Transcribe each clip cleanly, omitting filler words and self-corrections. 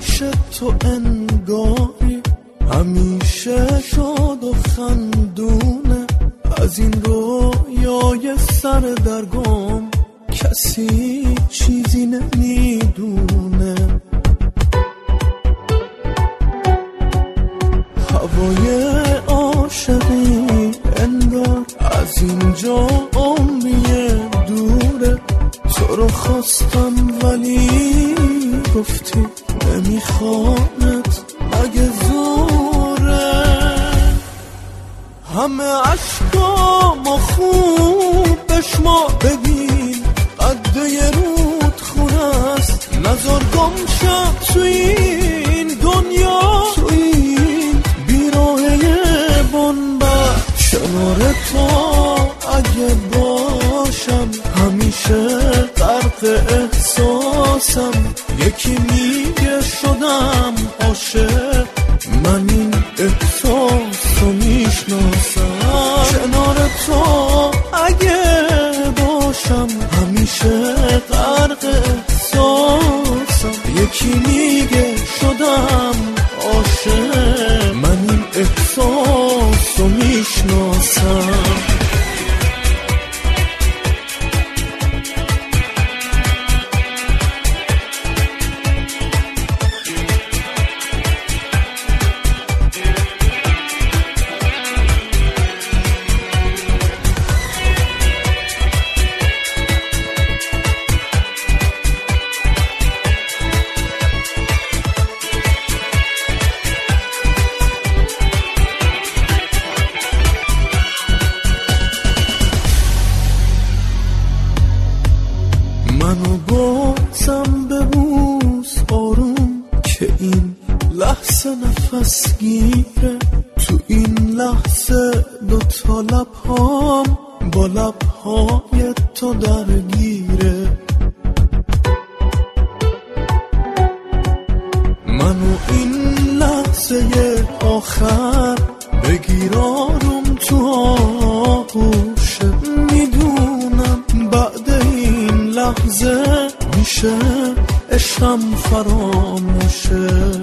پیش تو انگاری همیشه شاد و خندونه، از این رویای سردرگم کسی چیزی نمیدونه. هوای عاشقی انگار از اینجا عمری دوره، تو رو خواستم ولی گفتی نمیخوامت، مگه زوره؟ همه عشقامو خوب بشما، ببین قده یه رود خونه است، نظر گم شد تو این دنیا، تو این بیراهه بنبست. کنار تو اگه باشم همیشه غرق احساسم، یکی میگه شدم عاشق، من این احساسو میشناسم. کنار تو اگه باشم همیشه غرق احساسم، یکی میگه شدم عاشق، من این احساسو میشناسم. منو بازم ببوس آروم که این لحظه نفس گیره، تو این لحظه دوتا لبهام با لبهای تو درگیره. منو این لحظه آخر بگیر آروم تو آغوشه، میدونم بعد این لحظه میشه عشقم فراموشه.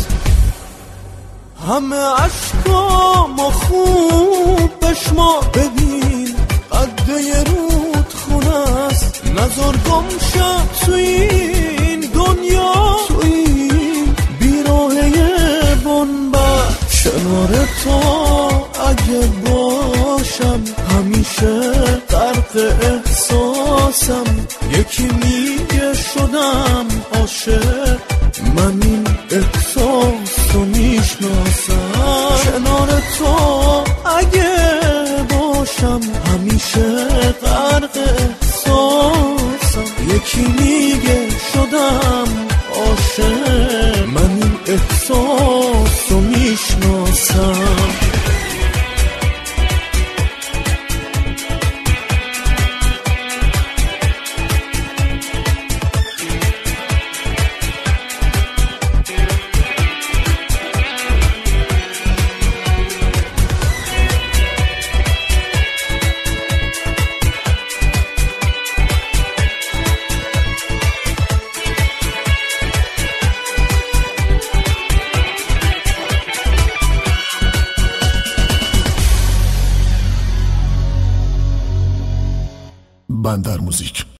همه عشقامو خوب بشما، ببین قده یه رود خونه است، نظر گم شد تو این دنیا، تو این بیراهه بنبست. کنار تو اگه باشم همیشه غرق احساسم، یکی میگه شدم عاشق، من این احساسو میشناسم. کنار تو اگه باشم همیشه غرق احساسم، یکی میگه شدم عاشق، من این احساسو میشناسم. بندر موزیک